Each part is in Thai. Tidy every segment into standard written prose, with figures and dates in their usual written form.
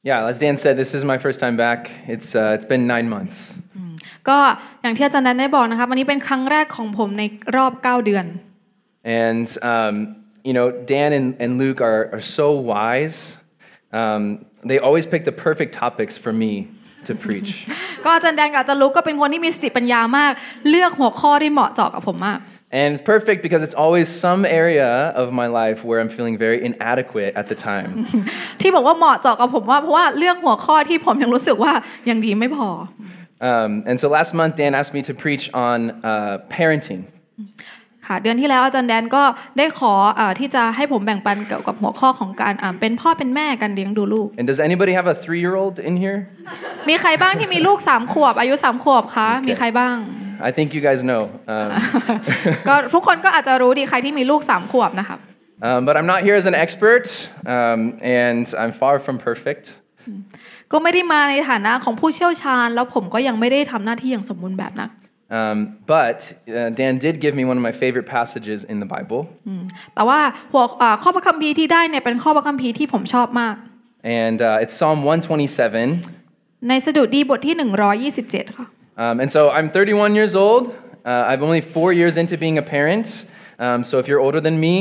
Yeah, as Dan said, this is my first time back. It's been 9 months. ก็อย่างที่อาจารย์แดนได้บอกนะครับวันนี้เป็นครั้งแรกของผมในรอบ9 เดือน And Dan and Luke are so wise. They always pick the perfect topics for me to preach. ก็อาจารย์แดนกับอาจารย์ลุกก็เป็นคนที่มีสติปัญญามากเลือกหัวข้อที่เหมาะเจาะกับผมมาก And it's perfect because it's always some area of my life where I'm feeling very inadequate at the time. ที่บอกว่าเหมาะเจาะกับผมว่าเพราะว่าเลือกหัวข้อที่ผมยังรู้สึกว่ายังดีไม่พอ And so last month Dan asked me to preach on parenting. ค่ะเดือนที่แล้วอาจารย์แดนก็ได้ขอที่จะให้ผมแบ่งปันเกี่ยวกับหัวข้อของการเป็นพ่อเป็นแม่การเลี้ยงดูลูก And does anybody have a 3-year-old in here? มีใครบ้างที่มีลูก3 ขวบอายุ3 ขวบคะมีใครบ้าง I think you guys know. ก็ทุกคนก็อาจจะรู้ดีใครที่มีลูก3 ขวบนะครับ But I'm not here as an expert, and I'm far from perfect. ก็ไม่ได้มาในฐานะของผู้เชี่ยวชาญแล้วผมก็ยังไม่ได้ทำหน้าที่อย่างสมบูรณ์แบบนัก But Dan did give me one of my favorite passages in the Bible. แต่ว่าข้อพระคัมภีร์ที่ได้เนี่ยเป็นข้อพระคัมภีร์ที่ผมชอบมาก And it's Psalm 127. ในสดุดีบทที่127ค่ะ And so I'm 31 years old. I'm only 4 years into being a parent. So if you're older than me,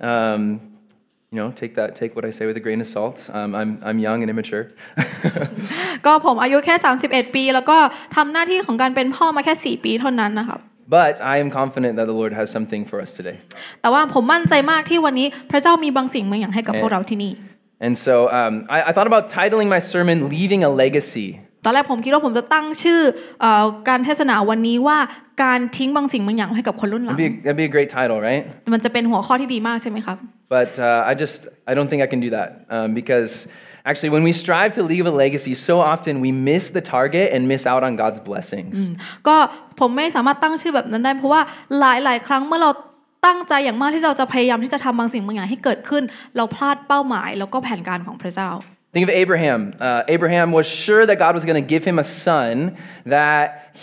take what I say with a grain of salt. I'm young and immature. ก็ผมอายุแค่31 ปีแล้วก็ทำหน้าที่ของการเป็นพ่อมาแค่4 ปีเท่านั้นนะครับ But I am confident that the Lord has something for us today. แต่ว่าผมมั่นใจมากที่วันนี้พระเจ้ามีบางสิ่งบางอย่างให้กับพวกเราที่นี่ And so I thought about titling my sermon "Leaving a Legacy." ตอนแรกผมคิดว่าผมจะตั้งชื่อการเทศนาวันนี้ว่าการทิ้งบางสิ่งบางอย่างให้กับคนรุ่นหลัง That'd be a great title, right? มันจะเป็นหัวข้อที่ดีมากใช่ไหมครับ But I don't think I can do that because actually when we strive to leave a legacy, so often we miss the target and miss out on God's blessings. ก็ผมไม่สามารถตั้งชื่อแบบนั้นได้เพราะว่าหลายครั้งเมื่อเราตั้งใจอย่างมากที่เราจะพยายามที่จะทำบางสิ่งบางอย่างให้เกิดขึ้นเราพลาดเป้าหมายแล้วก็แผนการของพระเจ้า Think of Abraham. Abraham was sure that God was going to give him a son. That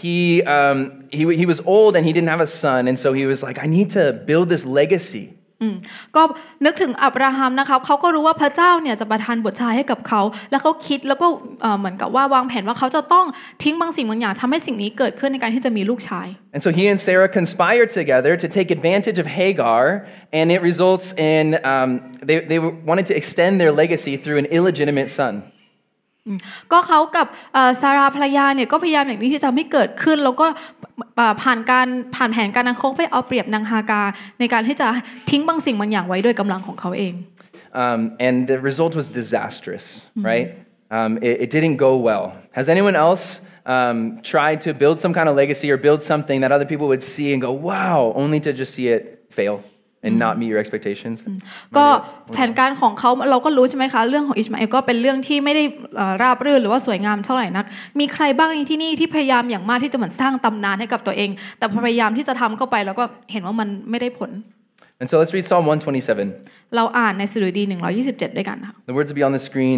he was old and he didn't have a son, and so he was like, "I need to build this legacy." ก็นึกถึงอับราฮัมนะครับเขาก็รู้ว่าพระเจ้าเนี่ยจะประทานบุตรชายให้กับเขาแล้วเขาคิดแล้วก็เหมือนกับว่าวางแผนว่าเขาจะต้องทิ้งบางสิ่งบางอย่างทำให้สิ่งนี้เกิดขึ้นในการที่จะมีลูกชาย And so he and Sarah conspired together to take advantage of Hagar, and it results in they wanted to extend their legacy through an illegitimate son. ก็เขากับซาราภรรยาเนี่ยก็พยายามอย่างนี้ที่จะไม่เกิดขึ้นแล้วก็ผ่านแผนการเขาไปเอาเปรียบนางฮากาในการที่จะทิ้งบางสิ่งบางอย่างไว้ด้วยกำลังของเขาเอง And the result was disastrous, right? It didn't go well. Has anyone else tried to build some kind of legacy or build something that other people would see and go, wow, only to just see it fail?and not meet your expectations ก็แผนการของเขาเราก็รู้ใช่ไหมคะเรื่องของอิชมาเอลก็เป็นเรื่องที่ไม่ได้ราบรื่นหรือว่าสวยงามเท่าไหร่นักมีใครบ้างที่นี่ที่พยายามอย่างมากที่จะเหมือนสร้างตำนานให้กับตัวเองแต่พยายามที่จะทำเข้าไปแล้วก็เห็นว่ามันไม่ได้ผล And so let's read Psalm 127. เราอ่านในสดุดี127ด้วยกันค่ะ The words will be on the screen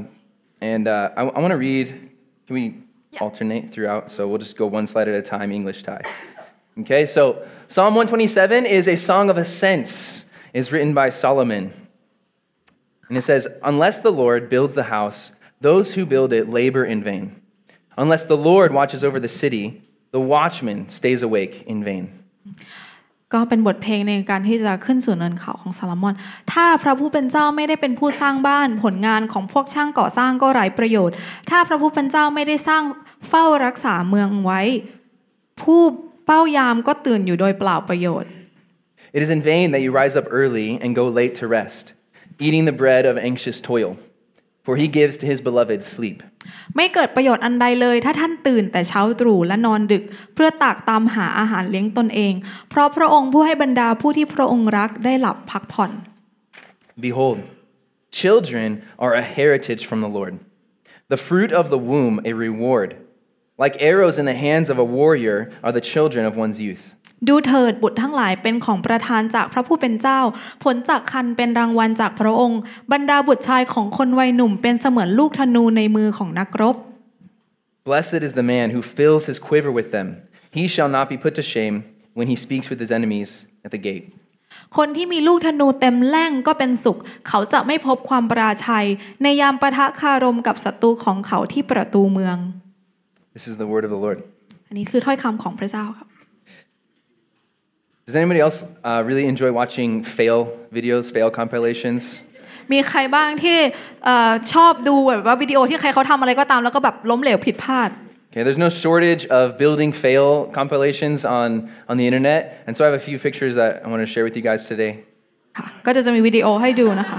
and I want to read. Can we alternate throughout? So we'll just go one slide at a time, English Thai.Okay, so Psalm 127 is a song of ascents. It's written by Solomon. And it says, "Unless the Lord builds the house, those who build it labor in vain. Unless the Lord watches over the city, the watchman stays awake in vain." ก็เป็นบทเพลงในการที่จะขึ้นสู่เนินเขาของซาโลมอนถ้าพระผู้เป็นเจ้าไม่ได้เป็นผู้สร้างบ้านผลงานของพวกช่างก่อสร้างก็ไร้ประโยชน์ถ้าพระผู้เป็นเจ้าไม่ได้สร้างเฝ้ารักษาเมืองไว้ผู้เฝ้ายามก็ตื่นอยู่โดยเปล่าประโยชน์ It is in vain that you rise up early and go late to rest, eating the bread of anxious toil, for he gives to his beloved sleep. ไม่เกิดประโยชน์อันใดเลยถ้าท่านตื่นแต่เช้าตรู่และนอนดึกเพื่อตากตามหาอาหารเลี้ยงตนเองเพราะพระองค์ผู้ให้บรรดาผู้ที่พระองค์รักได้หลับพักผ่อน Behold, children are a heritage from the Lord, the fruit of the womb a reward.Like arrows in the hands of a warrior are the children of one's youth. ดูเถิดบุตรทั้งหลายเป็นของประทานจากพระผู้เป็นเจ้าผลจากครรภ์เป็นรางวัลจากพระองค์บรรดาบุตรชายของคนวัยหนุ่มเป็นเสมือนลูกธนูในมือของนักรบ Blessed is the man who fills his quiver with them. He shall not be put to shame when he speaks with his enemies at the gate. คนที่มีลูกธนูเต็มแล่งก็เป็นสุขเขาจะไม่พบความปราชัยในยามปะทะคารมกับศัตรูของเขาที่ประตูเมือง This is the word of the Lord. อันนี้คือถ้อยคำของพระเจ้าครับ Does anybody else really enjoy watching fail videos, fail compilations? มีใครบ้างที่ชอบดูแบบว่าวิดีโอที่ใครเขาทำอะไรก็ตามแล้วก็แบบล้มเหลวผิดพลาด Okay, there's no shortage of building fail compilations on the internet, and so I have a few pictures that I want to share with you guys today. ค่ะก็จะมีวิดีโอให้ดูนะคะ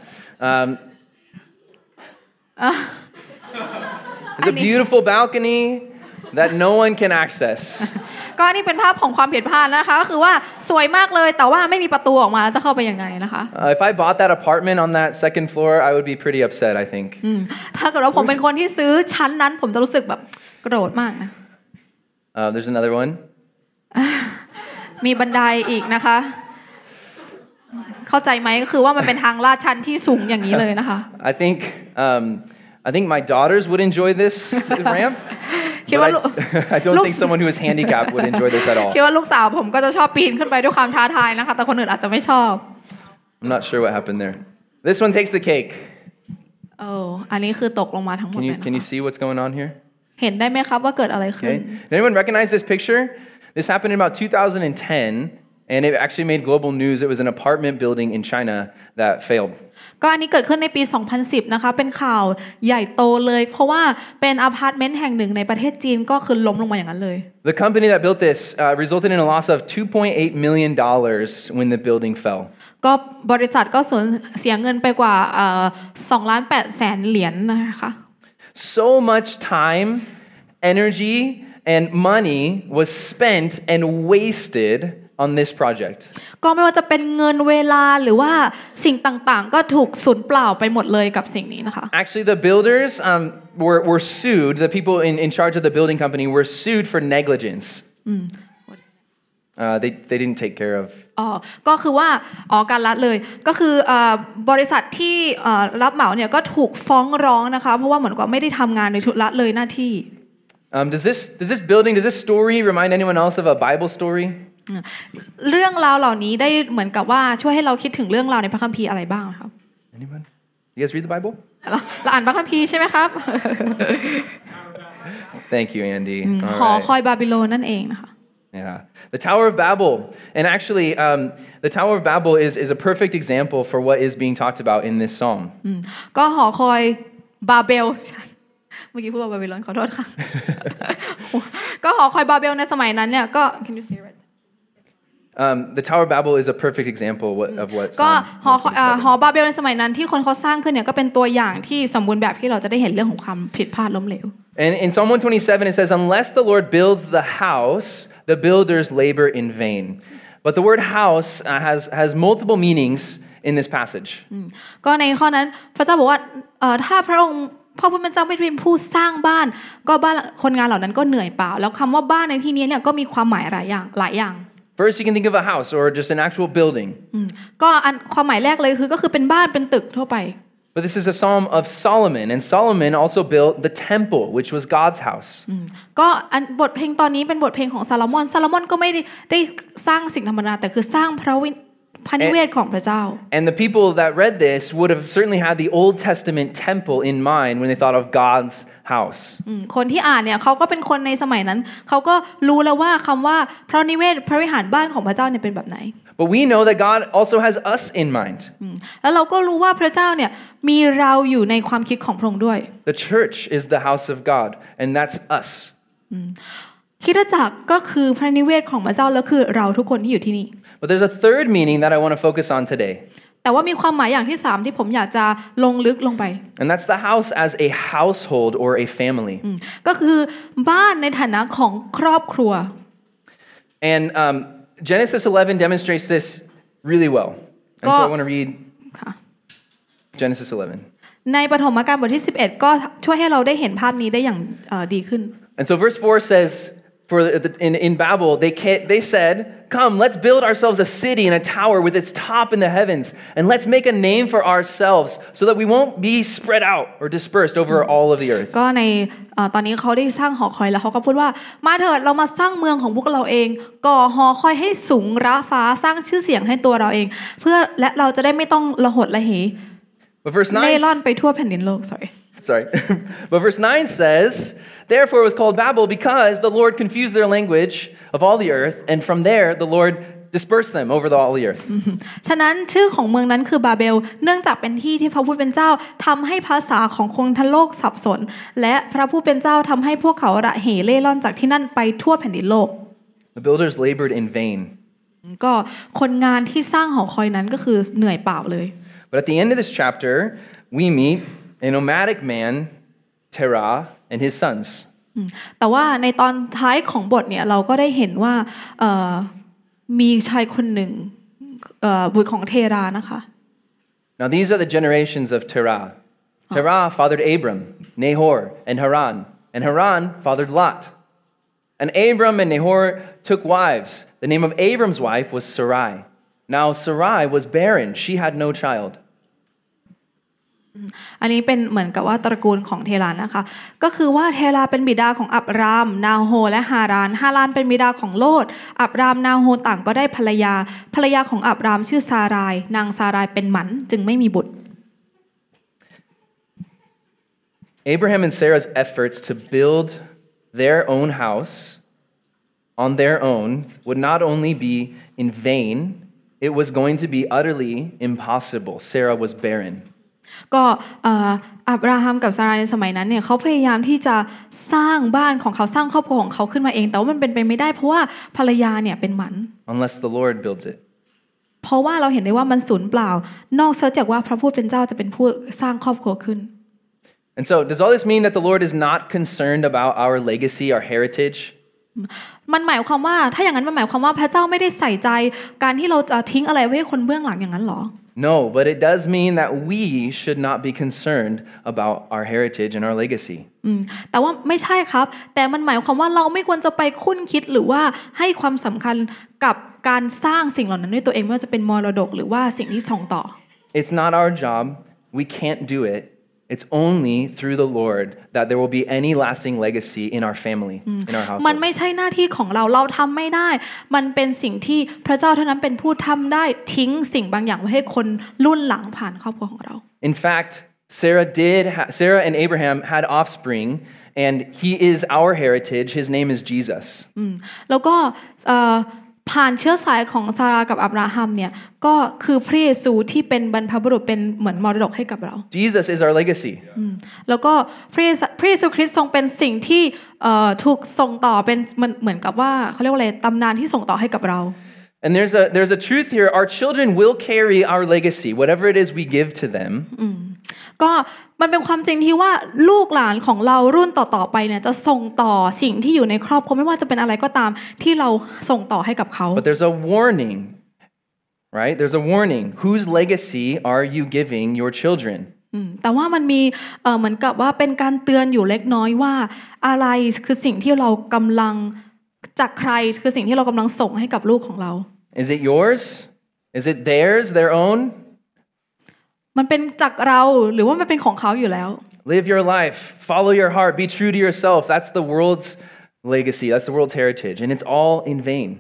There's a beautiful balcony that no one can access. ก็นี่เป็นภาพของความผิดพลาดนะคะก็คือว่าสวยมากเลยแต่ว่าไม่มีประตูออกมาจะเข้าไปยังไงนะคะ If I bought that apartment on that second floor, I would be pretty upset, I think. ถ้าเกิดว่าผมเป็นคนที่ซื้อชั้นนั้นผมจะรู้สึกแบบโกรธมากนะ There's another one. มีบันไดอีกนะคะเข้าใจไหมก็คือว่ามันเป็นทางลาดชันที่สูงอย่างนี้เลยนะคะ I think my daughters would enjoy this ramp. คิดว่า I don't think someone who is handicapped would enjoy this at all. คิดว่าลูกสาวผมก็จะชอบปีนขึ้นไปด้วยความท้าทายนะคะแต่คนอื่นอาจจะไม่ชอบ I'm not sure what happened there. This one takes the cake. อันนี้คือตกลงมาทั้งหมดเลยนะคะ Can you see what's going on here? เห็นได้ไหมครับว่าเกิดอะไรขึ้น Did anyone recognize this picture? This happened in about 2010, and it actually made global news. It was an apartment building in China that failed. ก็อันนี้เกิดขึ้นในปี 2010 นะคะเป็นข่าวใหญ่โตเลยเพราะว่าเป็นอพาร์ตเมนต์แห่งหนึ่งในประเทศจีนก็คือล้มลงมาอย่างนั้นเลย The company that built this resulted in a loss of $2.8 million when the building fell. ก็บริษัทก็สูญเสียเงินไปกว่า2,800,000 เหรียญนะคะ So much time, energy, and money was spent and wasted on this project. ก็ไม่ว่าจะเป็นเงินเวลาหรือว่าสิ่งต่างๆก็ถูกสูญเปล่าไปหมดเลยกับสิ่งนี้นะคะ Actually, the builders were sued. The people in charge of the building company were sued for negligence. They didn't take care of. ก็คือว่าการละเลยก็คือบริษัทที่รับเหมาเนี่ยก็ถูกฟ้องร้องนะคะเพราะว่าเหมือนกับไม่ได้ทำงานในทุละเลยหน้าที่ Does this story remind anyone else of a Bible story? เรื่องราวเหล่านี้ได้เหมือนกับว่าช่วยให้เราคิดถึงเรื่องราวในพระคัมภีร์อะไรบ้างครับ Anyone? You guys read the Bible? เราอ่านพระคัมภีร์ใช่ไหมครับ Thank you, Andy. หอคอยบาบิโลนนั่นเองนะคะ Yeah, the Tower of Babel, and actually, the Tower of Babel is a perfect example for what is being talked about in this psalm. ก็หอคอยบาเบลใช่เมื่อกี้พูดว่าบาบิโลนขอโทษค่ะ ก็หอคอยบาเบลในสมัยนั้นเนี่ยก็ Can you say it? The Tower of Babel is a perfect example of what. ก็หอบาเบลในสมัยนั้นที่คนเขาสร้างขึ้นเนี่ยก็เป็นตัวอย่างที่สมบูรณ์แบบที่เราจะได้เห็นเรื่องของความผิดพลาดล้มเหลว And in Psalm 127 it says, "Unless the Lord builds the house, the builders labor in vain." But the word house has multiple meanings in this passage. ก็ในข้อนั้นพระเจ้าบอกว่าถ้าพระองค์พระผู้เป็นเจ้าไม่เป็นผู้สร้างบ้านก็บ้านคนงานเหล่านั้นก็เหนื่อยเปล่าแล้วคำว่าบ้านในที่นี้เนี่ยก็มีความหมายหลายอย่าง First, you can think of a house or just an actual building. ก็ความหมายแรกเลยก็คือเป็นบ้านเป็นตึกทั่วไป But this is a psalm of Solomon, and Solomon also built the temple, which was God's house. ก็บทเพลงตอนนี้เป็นบทเพลงของซาโลมอนก็ไม่ได้สร้างสิ่งธรรมดาแต่คือสร้างพระนิเวศของพระเจ้า And the people that read this would have certainly had the Old Testament temple in mind when they thought of God's house. คนที่อ่านเนี่ยเขาก็เป็นคนในสมัยนั้นเขาก็รู้แล้วว่าคำว่าพระนิเวศพระวิหารบ้านของพระเจ้าเนี่ยเป็นแบบไหน But we know that God also has us in mind. แล้วเราก็รู้ว่าพระเจ้าเนี่ยมีเราอยู่ในความคิดของพระองค์ด้วย The church is the house of God, and that's us. คริสตจักรก็คือพระนิเวศของพระเจ้าแล้วคือเราทุกคนที่อยู่ที่นี่ But there's a third meaning that I want to focus on today. แต่ว่ามีความหมายอย่างที่3ที่ผมอยากจะลงลึกลงไป And that's the house as a household or a family. ก็คือบ้านในฐานะของครอบครัว And Genesis 11 demonstrates this really well. And so I want to read Genesis 11. ในปฐมกาลบทที่11ก็ช่วยให้เราได้เห็นภาพนี้ได้อย่างดีขึ้น And so verse 4 says, in Babel, they said, "Come, let's build ourselves a city and a tower with its top in the heavens, and let's make a name for ourselves so that we won't be spread out or dispersed over all of the earth." ก็ในตอนนี้เขาได้สร้างหอคอยแล้วเขาก็พูดว่ามาเถิดเรามาสร้างเมืองของพวกเราเองก่อหอคอยให้สูงระฟ้าสร้างชื่อเสียงให้ตัวเราเองเพื่อและเราจะได้ไม่ต้องระหดระเหเล่ร่อนไปทั่วแผ่นดินโลก Sorry. But verse 9 says, "Therefore it was called Babel because the Lord confused their language of all the earth, and from there the Lord dispersed them over all the earth." ฉะนั้นชื่อของเมืองนั้นคือบาเบลเนื่องจากเป็นที่ที่พระผู้เป็นเจ้าทำให้ภาษาของคนทั้งโลกสับสนและพระผู้เป็นเจ้าทำให้พวกเขาระเหเล่ร่อนจากที่นั่นไปทั่วแผ่นดินโลก The builders labored in vain. ก็คนงานที่สร้างหอคอยนั้นก็คือเหนื่อยเปล่าเลย But at the end of this chapter, we meet a nomadic man, Terah, and his sons. แต่ว่าในตอนท้ายของบทเนี่ยเราก็ได้เห็นว่ามีชายคนหนึ่งบุตรของเทรานะคะ Now these are the generations of Terah. Terah fathered Abram, Nahor, and Haran fathered Lot. And Abram and Nahor took wives. The name of Abram's wife was Sarai. Now Sarai was barren; she had no child. อันนี้เป็นเหมือนกับว่าตระกูลของเทรานะคะก็คือว่าเทราเป็นบิดาของอับรามนาโฮและฮารานเป็นบิดาของโลดอับรามนาโฮต่างก็ได้ภรรยาของอับรามชื่อซารายนางซารายเป็นหมันจึงไม่มีบุตร Abraham and Sarah's efforts to build their own house on their own would not only be in vain, it was going to be utterly impossible. Sarah was barren. ก็อับราฮัมกับซารายในสมัยนั้นเนี่ยเขาพยายามที่จะสร้างบ้านของเขาสร้างครอบครัวของเขาขึ้นมาเองแต่ว่ามันเป็นไปไม่ได้เพราะว่าภรรยาเนี่ยเป็นหมัน Unless the Lord builds it. เพราะว่าเราเห็นได้ว่ามันสูญเปล่านอกจากว่าพระผู้เป็นเจ้าจะเป็นผู้สร้างครอบครัวขึ้น And so does all this mean that the Lord is not concerned about our legacy, our heritage? มันหมายความว่าถ้าอย่างนั้นมันหมายความว่าพระเจ้าไม่ได้ใส่ใจการที่เราจะทิ้งอะไรไว้ให้คนเบื้องหลังอย่างนั้นหรอ No, but it does mean that we should not be concerned about our heritage and our legacy. แต่ว่าไม่ใช่ครับแต่มันหมายความว่าเราไม่ควรจะไปคุ้นคิดหรือว่าให้ความสำคัญกับการสร้างสิ่งเหล่านั้นด้วยตัวเองไม่ว่าจะเป็นมรดกหรือว่าสิ่งที่ส่งต่อ It's not our job. We can't do it. It's only through the Lord that there will be any lasting legacy in our family, in our household. มันไม่ใช่หน้าที่ของเราทำไม่ได้มันเป็นสิ่งที่พระเจ้าเท่านั้นเป็นผู้ทำได้ทิ้งสิ่งบางอย่างไว้ให้คนรุ่นหลังผ่านครอบครัวของเรา In fact, Sarah and Abraham had offspring, and he is our heritage. His name is Jesus. แล้วก็ผ่านเชื้อสายของซารากับอับราฮัมเนี่ยก็คือพระเยซูที่เป็นบรรพบุรุษเป็นเหมือนมรดกให้กับเรา Jesus is our legacy. แล้วก็พระเยซูคริสต์ทรงเป็นสิ่งที่ถูกส่งต่อเป็นเหมือนกับว่าเขาเรียกว่าอะไรตำนานที่ส่งต่อให้กับเรา And there's a truth here. Our children will carry our legacy, whatever it is we give to them. ก็มันเป็นความจริงที่ว่าลูกหลานของเรารุ่นต่อๆไปเนี่ยจะส่งต่อสิ่งที่อยู่ในครอบครัวไม่ว่าจะเป็นอะไรก็ตามที่เราส่งต่อให้กับเขา But there's a warning, right? There's a warning. Whose legacy are you giving your children? แต่ว่ามันมีเหมือนกับว่าเป็นการเตือนอยู่เล็กน้อยว่าอะไรคือสิ่งที่เรากำลังจากใครคือสิ่งที่เรากำลังส่งให้กับลูกของเรา Is it yours? Is it theirs, their own? มันเป็นจากเราหรือว่ามันเป็นของเขาอยู่แล้ว Live your life, follow your heart, be true to yourself. That's the world's legacy. That's the world's heritage, and it's all in vain.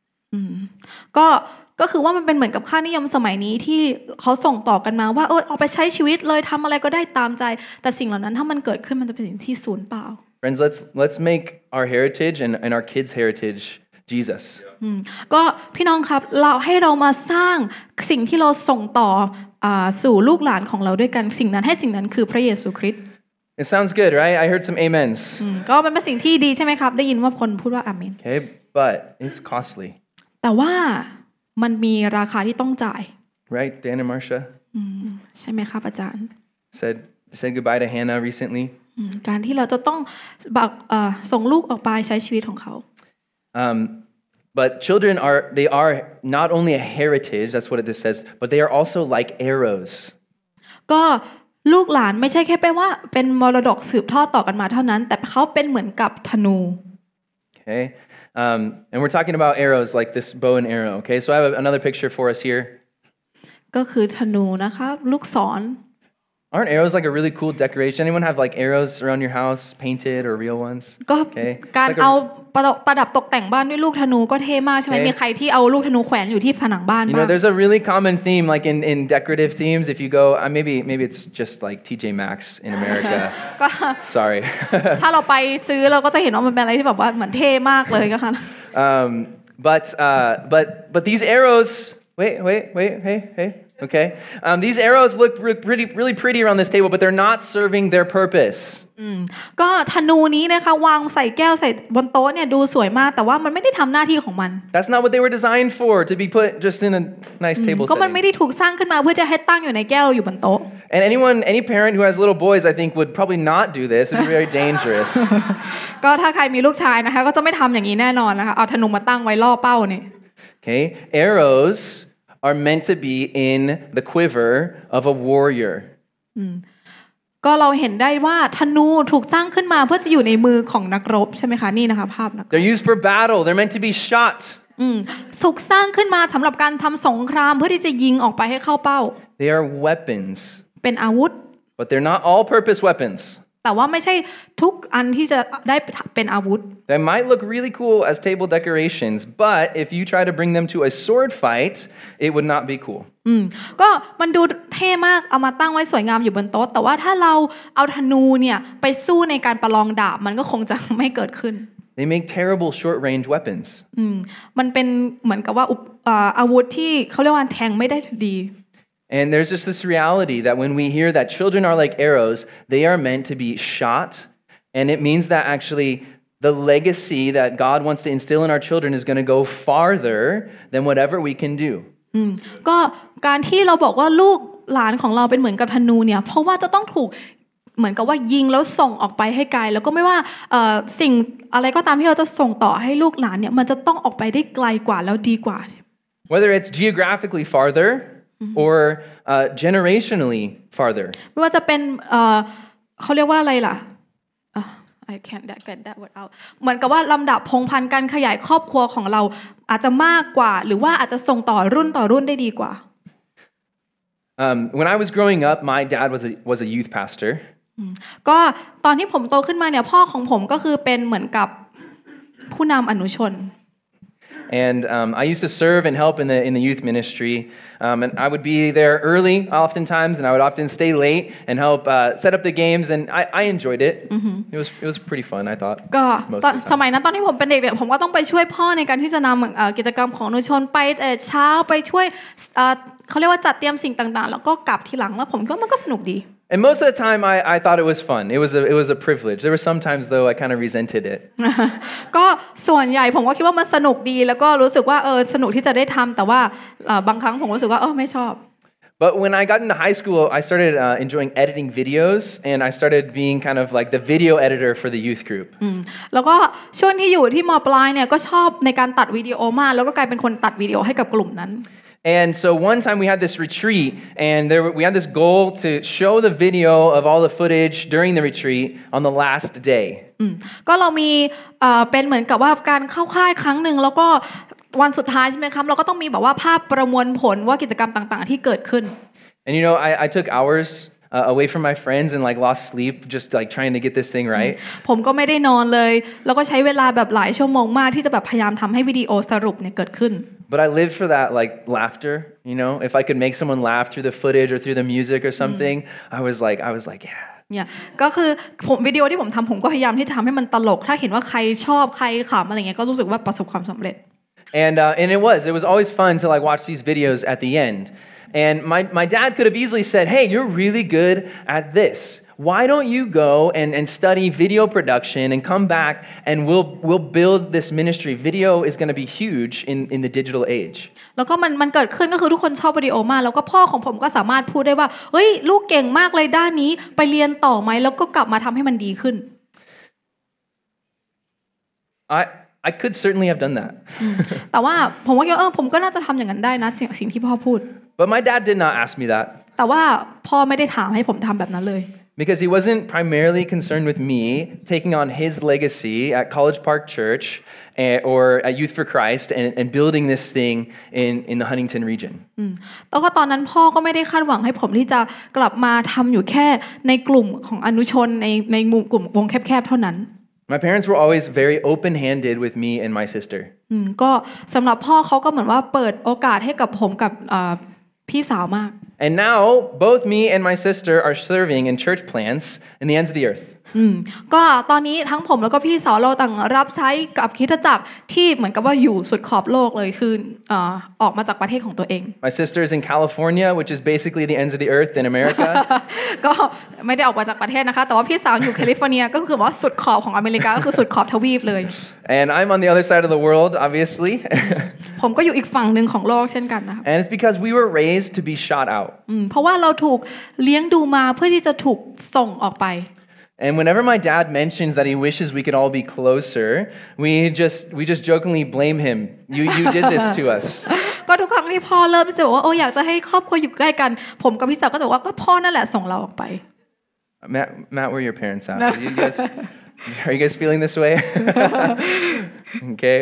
ก็คือว่ามันเป็นเหมือนกับค่านิยมสมัยนี้ที่เขาส่งต่อกันมาว่าเอาไปใช้ชีวิตเลยทำอะไรก็ได้ตามใจแต่สิ่งเหล่านั้นถ้ามันเกิดขึ้นมันจะเป็นสิ่งที่สูญเปล่า Friends, let's make our heritage and our kids' heritage Jesus. ก็พี่น้องครับเรามาสร้างสิ่งที่เราส่งต่อสู่ลูกหลานของเราด้วยกันสิ่งนั้นให้สิ่งนั้นคือพระเยซูคริสต์ It sounds good, right? I heard some amens. ก็มันเป็นสิ่งที่ดีใช่ไหมครับได้ยินว่าคนพูดว่าอาเมน Okay, but it's costly. แต่ว่ามันมีราคาที่ต้องจ่าย Right, Dan and Marcia? ใช่ไหมครับอาจารย์ said goodbye to Hannah recently. การที่เราจะต้องส่งลูกออกไปใช้ชีวิตของเขา But children are not only a heritage, that's what this says, but they are also like arrows. ก็ลูกหลานไม่ใช่แค่เป็นว่าเป็นมรดกสืบทอดต่อกันมาเท่านั้นแต่เขาเป็นเหมือนกับธนู Okay, and we're talking about arrows like this bow and arrow. Okay, so I have another picture for us here. ก็คือธนูนะคะลูกศร Aren't arrows like a really cool decoration? Anyone have like arrows around your house, painted or real ones? ก็การเอาประดับตกแต่งบ้านด้วยลูกธนูก็เท่มากใช่ไหมมีใครที่เอาลูกธนูแขวนอยู่ที่ผนังบ้านบ้าง You know, there's a really common theme like in decorative themes. If you go, maybe it's just like TJ Maxx in America. Sorry. ถ้าเราไปซื้อเราก็จะเห็นว่ามันเป็นอะไรที่แบบว่าเหมือนเท่มากเลยก็ค่ะ But these arrows. Wait. Hey. Okay. These arrows look really pretty around this table, but they're not serving their purpose. ก็ธนูนี้นะคะวางใส่แก้วใส่บนโต๊ะเนี่ยดูสวยมากแต่ว่ามันไม่ได้ทำหน้าที่ของมัน That's not what they were designed for, to be put just in a nice table ก็มันไม่ setting. ได้ถูกสร้างขึ้นมาเพื่อจะให้ตั้งอยู่ในแก้วอยู่บนโต๊ะ And any parent who has little boys, I think, would probably not do this. It'd be very dangerous. ก็ถ้าใครมีลูกชายนะคะก็จะไม่ทำอย่างนี้แน่นอนนะคะเอาธนูมาตั้งไว้ล่อเป้านี่ Okay. Arrows are meant to be in the quiver of a warrior. ก็เราเห็นได้ว่าธนูถูกสร้างขึ้นมาเพื่อจะอยู่ในมือของนักรบใช่ไหมคะนี่นะคะภาพนักรบ They're used for battle. They're meant to be shot. ถูกสร้างขึ้นมาสำหรับการทำสงครามเพื่อที่จะยิงออกไปให้เข้าเป้า They are weapons. เป็นอาวุธ But they're not all-purpose weapons. แต่ว่าไม่ใช่ทุกอันที่จะได้เป็นอาวุธ They might look really cool as table decorations, but if you try to bring them to a sword fight, it would not be cool. ก็มันดูเท่มากเอามาตั้งไว้สวยงามอยู่บนโต๊ะแต่ว่าถ้าเราเอาธนูเนี่ยไปสู้ในการประลองดาบมันก็คงจะไม่เกิดขึ้น They make terrible short-range weapons. มันเป็นเหมือนกับว่าอาวุธที่เขาเรียกว่าแทงไม่ได้ดี And there's just this reality that when we hear that children are like arrows, they are meant to be shot. And it means that actually the legacy that God wants to instill in our children is going to go farther than whatever we can do. ก็การที่เราบอกว่าลูกหลานของเราเป็นเหมือนกับธนูเนี่ยเพราะว่าจะต้องถูกเหมือนกับว่ายิงแล้วส่งออกไปให้ไกลแล้วก็ไม่ว่าสิ่งอะไรก็ตามที่เราจะส่งต่อให้ลูกหลานเนี่ยมันจะต้องออกไปได้ไกลกว่าแล้วดีกว่า Whether it's geographically farther or generationally farther. ไม่ว่าจะเป็นเขาเรียกว่าอะไรล่ะI can't get that word out เหมือนกับว่าลำดับพงพันธุ์การขยายครอบครัวของเราอาจจะมากกว่าหรือว่าอาจจะส่งต่อรุ่นต่อรุ่นได้ดีกว่า When I was growing up, my dad was a youth pastor. ก็ตอนที่ผมโตขึ้นมาเนี่ยพ่อของผมก็คือเป็นเหมือนกับผู้นำอนุชน And I used to serve and help in the youth ministry, and I would be there early oftentimes, and I would often stay late and help set up the games, and I enjoyed it. It was pretty fun, I thought. ก็สมัยนั้นตอนที่ผมเป็นเด็กๆผมก็ต้องไปช่วยพ่อในการที่จะนำกิจกรรมของอนุชนไปเช้าไปช่วยเขาเรียกว่าจัดเตรียมสิ่งต่างๆแล้วก็กลับทีหลังแล้วผมก็มันก็สนุกดี And most of the time, I thought it was fun. It was a privilege. There were some times, though, I kind of resented it. ก็ส่วนใหญ่ผมก็คิดว่ามันสนุกดีแล้วก็รู้สึกว่าสนุกที่จะได้ทำแต่ว่าบางครั้งผมรู้สึกว่าไม่ชอบ But when I got into high school, I started enjoying editing videos, and I started being kind of like the video editor for the youth group. แล้วก็ช่วงที่อยู่ที่ม.ปลายเนี่ยก็ชอบในการตัดวิดีโอมากแล้วก็กลายเป็นคนตัดวิดีโอให้กับกลุ่มนั้น And so one time we had this retreat, and we had this goal to show the video of all the footage during the retreat on the last day. ก็เรามีเป็นเหมือนกับว่าการเข้าค่ายครั้งหนึ่งแล้วก็วันสุดท้ายใช่ไหมครับเราก็ต้องมีแบบว่าภาพประมวลผลว่ากิจกรรมต่างๆที่เกิดขึ้น And you know, I took hours away from my friends and like lost sleep just like trying to get this thing right. ผมก็ไม่ได้นอนเลยแล้วก็ใช้เวลาแบบหลายชั่วโมงมากที่จะแบบพยายามทำให้วิดีโอสรุปเนี่ยเกิดขึ้น But I lived for that like laughter, you know. If I could make someone laugh through the footage or through the music or something, I was like, yeah. เนี่ยก็คือผมวิดีโอที่ผมทำผมก็พยายามที่จะทำให้มันตลกถ้าเห็นว่าใครชอบใครขำอะไรเงี้ยก็รู้สึกว่าประสบความสำเร็จ And it was always fun to like watch these videos at the end. And my dad could have easily said, "Hey, you're really good at this. Why don't you go and study video production and come back and we'll build this ministry. Video is going to be huge in the digital age." แล้วก็มันเกิดขึ้นก็คือทุกคนชอบวิดีโอมากแล้วก็พ่อของผมก็สามารถพูดได้ว่าเฮ้ยลูกเก่งมากเลยด้านนี้ไปเรียนต่อไหมแล้วก็กลับมาทำให้มันดีขึ้น I could certainly have done that. แต่ว่าผมว่าผมก็น่าจะทำอย่างนั้นได้นะสิ่งที่พ่อพูด But my dad did not ask me that. แต่ว่าพ่อไม่ได้ถามให้ผมทำแบบนั้นเลย Because he wasn't primarily concerned with me taking on his legacy at College Park Church or at Youth for Christ and building this thing in the Huntington region. แล้วก็ตอนนั้นพ่อก็ไม่ได้คาดหวังให้ผมที่จะกลับมาทำอยู่แค่ในกลุ่มของอนุชนในหมู่กลุ่มวงแคบๆเท่านั้น My parents were always very open-handed with me and my sister. ก็สำหรับพ่อเขาก็เหมือนว่าเปิดโอกาสให้กับผมกับพี่สาวมาก And now both me and my sister are serving in church plants in the ends of the earth. ก็ตอนนี้ทั้งผมแล้วก็พี่สาวเราต่างรับใช้กับคริสตจักรที่เหมือนกับว่าอยู่สุดขอบโลกเลยคือออกมาจากประเทศของตัวเอง My sister is in California, which is basically the ends of the earth in America. ก็ไม่ได้ออกมาจากประเทศนะคะแต่ว่าพี่สาวอยู่แคลิฟอร์เนียก็คือว่าสุดขอบของอเมริกาก็คือสุดขอบทวีปเลย And I'm on the other side of the world, obviously. ผมก็อยู่อีกฝั่งนึงของโลกเช่นกันนะคะ And it's because we were raised to be shot out. เพราะว่าเราถูกเลี้ยงดูมาเพื่อที่จะถูกส่งออกไป And whenever my dad mentions that he wishes we could all be closer, we just jokingly blame him. You did this to us. ก็ทุกครั้งที่พ่อเริ่มจะบอกว่าอยากจะให้ครอบครัวอยู่ใกล้กันผมกับพี่สาวก็จะบอกว่าก็พ่อนั่นแหละส่งเราออกไป Matt, where are your parents at? Are you guys feeling this way? Okay.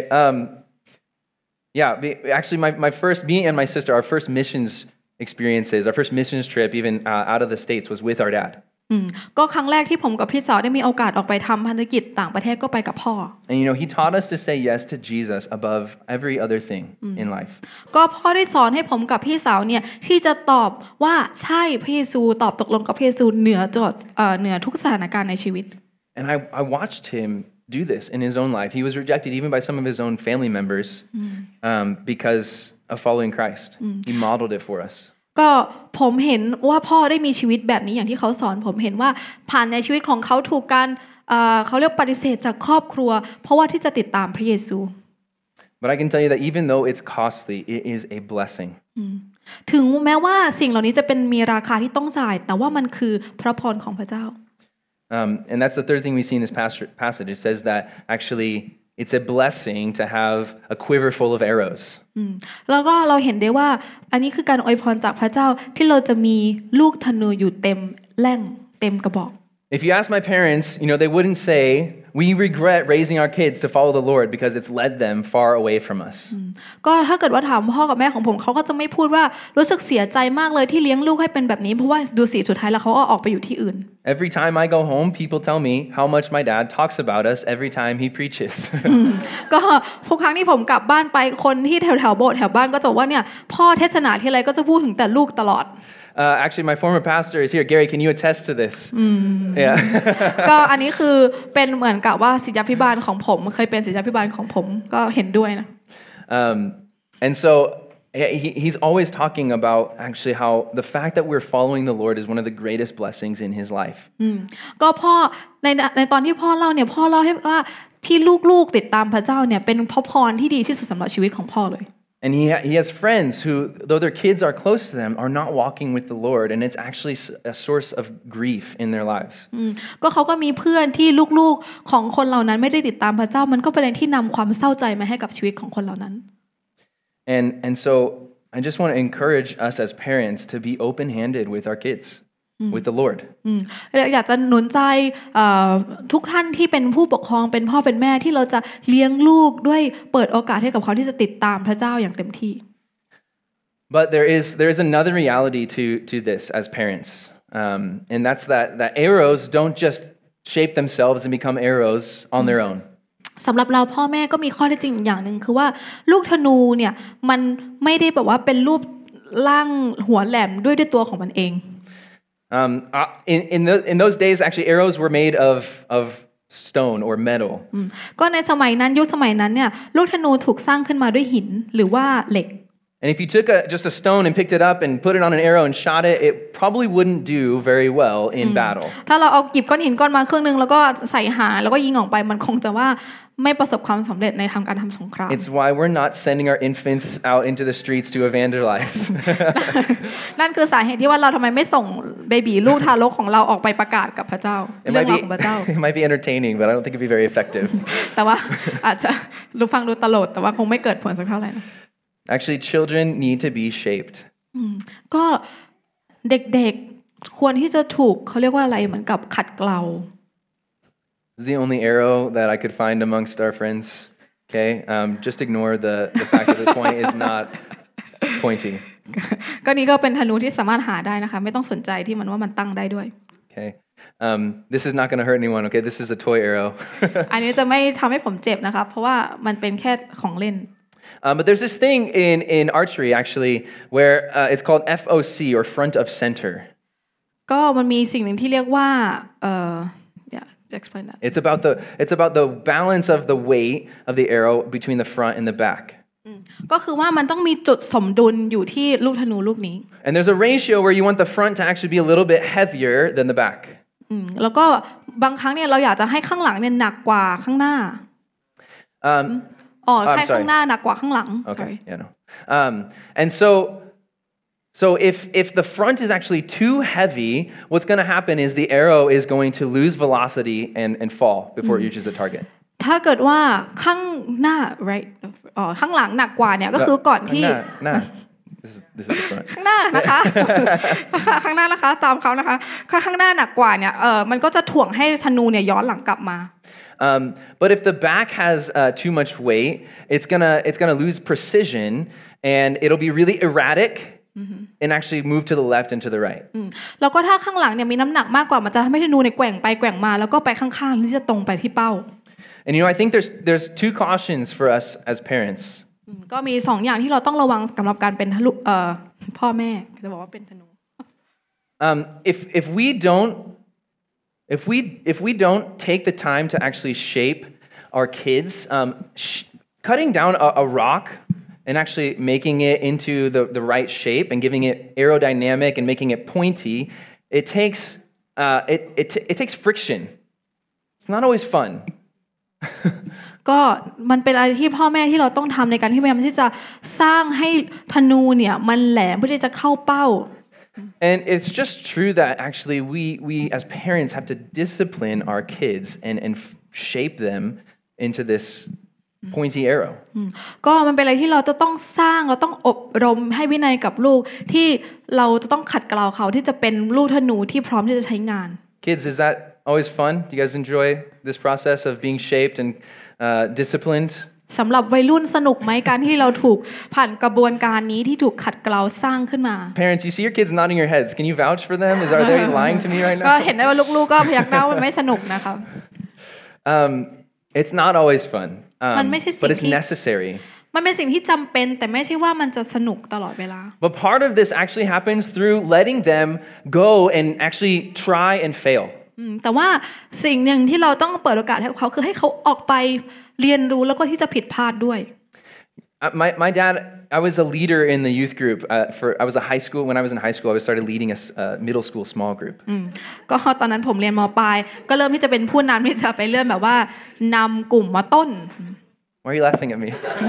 Yeah, actually me and my sister, our first missions experiences, our first missions trip even out of the States was with our dad. ก็ครั้งแรกที่ผมกับพี่สาวได้มีโอกาสออกไปทำพันธกิจต่างประเทศก็ไปกับพ่อ And he taught us to say yes to Jesus above every other thing in life. ก็พ่อได้สอนให้ผมกับพี่สาวเนี่ยที่จะตอบว่าใช่พระเยซูตอบตกลงกับพระเยซูเหนือทุกสถานการณ์ในชีวิต And I watched him do this in his own life. He was rejected even by some of his own family members because of following Christ. He modeled it for us. ก็ผมเห็นว่าพ่อได้มีชีวิตแบบนี้อย่างที่เขาสอนผมเห็นว่าผ่านในชีวิตของเขาถูกการเขาเรียกปฏิเสธจากครอบครัวเพราะว่าที่จะติดตามพระเยซู But I can tell you that even though it's costly, it is a blessing. ถึงแม้ว่าสิ่งเหล่านี้จะเป็นมีราคาที่ต้องจ่ายแต่ว่ามันคือพระพรของพระเจ้า And that's the third thing we see in this passage. It says that actually it's a blessing to have a quiver full of arrows. แล้วก็เราเห็นได้ว่าอันนี้คือการอวยพรจากพระเจ้าที่เราจะมีลูกธนูอยู่เต็มแล่งเต็มกระบอก If you ask my parents, they wouldn't say, we regret raising our kids to follow the Lord because it's led them far away from us. ก็ถ้าเกิดว่าถามพ่อกับแม่ของผมเขาก็จะไม่พูดว่ารู้สึกเสียใจมากเลยที่เลี้ยงลูกให้เป็นแบบนี้เพราะว่าดูสิสุดท้ายแล้วเขาก็ออกไปอยู่ที่อื่น Every time I go home, people tell me how much my dad talks about us every time he preaches. ก็ทุกครั้งที่ผมกลับบ้านไปคนที่แถวโบสถ์แถวบ้านก็จะว่าเนี่ยพ่อเทศนาที่ไรก็จะพูดถึงแต่ลูกตลอด Actually, my former pastor is here. Gary, can you attest to this? Yeah. ก็อันนี้คือเป็นเหมือนกับว่าศิษยาภิบาลของผมเคยเป็นศิษยาภิบาลของผมก็เห็นด้วยนะ And so he's always talking about actually how the fact that we're following the Lord is one of the greatest blessings in his life. ก็พ่อในตอนที่พ่อเล่าเนี่ยพ่อเล่าให้ว่าที่ลูกๆติดตามพระเจ้าเนี่ยเป็นพระพรที่ดีที่สุดสำหรับชีวิตของพ่อเลย And he has friends who, though their kids are close to them, are not walking with the Lord, and it's actually a source of grief in their lives. ก็เขาก็มีเพื่อนที่ลูกๆของคนเหล่านั้นไม่ได้ติดตามพระเจ้ามันก็เป็นอะไรที่นำความเศร้าใจมาให้กับชีวิตของคนเหล่านั้น And so I just want to encourage us as parents to be open-handed with our kids.With the Lord. อยากจะหนุนใจทุกท่านที่เป็นผู้ปกครองเป็นพ่อเป็นแม่ที่เราจะเลี้ยงลูกด้วยเปิดโอกาสให้กับเขาที่จะติดตามพระเจ้าอย่างเต็มที่ But there is another reality to this as parents, and that's that arrows don't just shape themselves and become arrows on their own. สำหรับเราพ่อแม่ก็มีข้อเท็จจริงอย่างหนึ่งคือว่าลูกธนูเนี่ยมันไม่ได้แบบว่าเป็นรูปร่างหัวแหลมด้วยตัวของมันเอง In those days, actually, arrows were made of stone or metal. ก็ในสมัยนั้นยุคสมัยนั้นเนี่ยลูกธนูถูกสร้างขึ้นมาด้วยหินหรือว่าเหล็ก And if you took just a stone and picked it up and put it on an arrow and shot it, it probably wouldn't do very well in battle. ถ้าเราเอาหยิบก้อนหินก้อนมาครึ่งนึงแล้วก็ใส่หาแล้วก็ยิงออกไปมันคงจะว่าไม่ประสบความสำเร็จในการทำสงคราม It's why we're not sending our infants out into the streets to evangelize. นั่นคือสาเหตุที่ว่าเราทำไมไม่ส่งเบบีลูกทารกของเราออกไปประกาศกับพระเจ้าเรื่องราวของพระเจ้า It might be entertaining, but I don't think it'd be very effective. แต่ว่าอาจจะฟังดูตลกแต่ว่าคงไม่เกิดผลสักเท่าไหร่นะ Actually, children need to be shaped. ก็เด็กๆควรที่จะถูกเขาเรียกว่าอะไรเหมือนกับขัดเกลา This is the only arrow that I could find amongst our friends. Okay, just ignore the fact that the point is not pointing. ก็นี่ก็เป็นธนูที่สามารถหาได้นะคะไม่ต้องสนใจที่มันว่ามันตั้งได้ด้วย Okay, this is not going to hurt anyone. Okay, this is a toy arrow. อันนี้จะไม่ทำให้ผมเจ็บนะคะเพราะว่ามันเป็นแค่ของเล่น But there's this thing in archery actually where it's called FOC or front of center. ก็มันมีสิ่งหนึ่งที่เรียกว่าexplain that. It's about the balance of the weight of the arrow between the front and the back. ก็คือว่ามันต้องมีจุดสมดุลอยู่ที่ลูกธนูลูกนี้ And there's a ratio where you want the front to actually be a little bit heavier than the back. แล้วก็บางครั้งเนี่ยเราอยากจะให้ข้างหลังเนี่ยหนักกว่าข้างหน้าใช่ข้างหน้าหนักกว่าข้างหลัง Okay, yeah, no. And so if the front is actually too heavy, what's going to happen is the arrow is going to lose velocity and fall before it reaches the target. ถ้าเกิดว่าข้างหน้า right ข้างหลังหนักกว่าเนี่ยก็คือก่อนที่ This is the front. ข้างหน้านะคะ ข้างหน้านะคะตามเขานะคะข้างหน้าหนักกว่าเนี่ยมันก็จะถ่วงให้ธนูเนี่ยย้อนหลังกลับมา But if the back has too much weight, it's gonna lose precision and it'll be really erratic and actually move to the left and to the right. แล้วก็ถ้าข้างหลังเนี่ยมีน้ำหนักมากกว่ามันจะทำให้ธนูเนี่ยแกว่งไปแกว่งมาแล้วก็ไปข้างๆที่จะตรงไปที่เป้า And I think there's two cautions for us as parents. ก็มี2อย่างที่เราต้องระวังสำหรับการเป็นพ่อแม่จะบอกว่าเป็นธนู If we don't take the time to actually shape our kids, cutting down a rock and actually making it into the right shape and giving it aerodynamic and making it pointy, it takes friction. It's not always fun. ก็มันเป็นอะไรที่พ่อแม่ที่เราต้องทำในการที่พยายามที่จะสร้างให้ธนูเนี่ยมันแหลมเพื่อที่จะเข้าเป้า And it's just true that actually we as parents have to discipline our kids and shape them into this pointy arrow. ก็มันเป็นอะไรที่เราจะต้องสร้างเราต้องอบรมให้วินัยกับลูกที่เราจะต้องขัดเกลาเขาที่จะเป็นลูกธนูที่พร้อมที่จะใช้งาน Kids, is that always fun? Do you guys enjoy this process of being shaped and disciplined? สำหรับวัยรุ่นสนุกไหมการที่เราถูกผ่านกระบวนการนี้ที่ถูกขัดเกลาสร้างขึ้นมา Parents, you see your kids nodding your heads. Can you vouch for them? Are they lying to me right now? ก็เห็นได้ว่าลูกๆก็พยักหน้าว่ามันไม่สนุกนะคะ It's not always fun, มันไม่ใช่สิ่ but ง it's ที่ necessary. มันเป็นสิ่งที่จำเป็นแต่ไม่ใช่ว่ามันจะสนุกตลอดเวลา But part of this actually happens through letting them go and actually try and fail. แต่ว่าสิ่งหนึ่งที่เราต้องเปิดโอกาสให้เขาคือให้เขาออกไปเรียนรู้แล้วก็ที่จะผิดพลาดด้วย My dad, I was a leader in the youth group. I was when I was in high school, I started leading a middle school small group. ก็ตอนนั้นผมเรียนม.ปลายก็เริ่มที่จะเป็นผู้นำที่จะไปเริ่มแบบว่านำกลุ่มมาต้น Why are you laughing at me?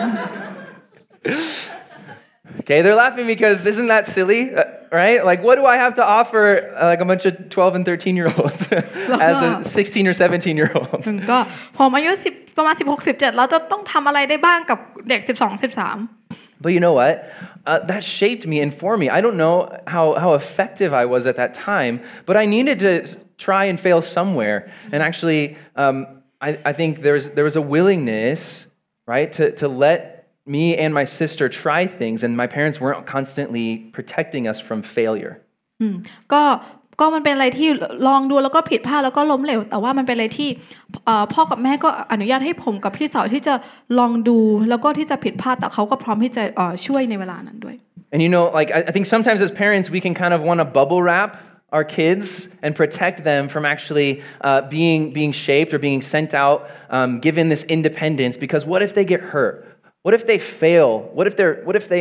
Okay, they're laughing because isn't that silly, right? Like, what do I have to offer like a bunch of 12 and 13-year-olds as a 16 or 17-year-old? ก็ผมอายุ10ประมาณ16 17เราจะต้องทำอะไรได้บ้างกับเด็ก12 13 But you know what? That shaped me and formed me. I don't know how effective I was at that time, but I needed to try and fail somewhere. And actually, I think there was a willingness, right, to let me and my sister try things, and my parents weren't constantly protecting us from failure. ก็มันเป็นอะไรที่ลองดูแล้วก็ผิดพลาดแล้วก็ล้มเหลวแต่ว่ามันเป็นอะไรที่พ่อกับแม่ก็อนุญาตให้ผมกับพี่สาวที่จะลองดูแล้วก็ที่จะผิดพลาดแต่เขาก็พร้อมที่จะช่วยในเวลานั้นด้วย And like I think sometimes as parents we can kind of want to bubble wrap our kids and protect them from actually being shaped or being sent out, given this independence, because what if they get hurt? What if they fail? What if